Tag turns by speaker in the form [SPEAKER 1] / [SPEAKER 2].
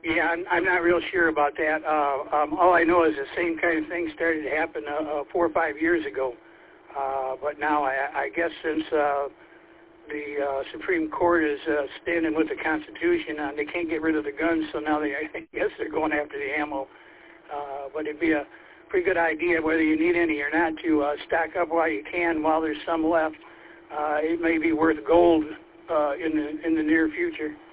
[SPEAKER 1] Yeah, I'm not real sure about that. All I know is the same kind of thing started to happen 4 or 5 years ago. But now I guess since the Supreme Court is standing with the Constitution, they can't get rid of the guns, so now I guess they're going after the ammo. But it'd be a pretty good idea, whether you need any or not, to stock up while you can while there's some left. It may be worth gold in the near future.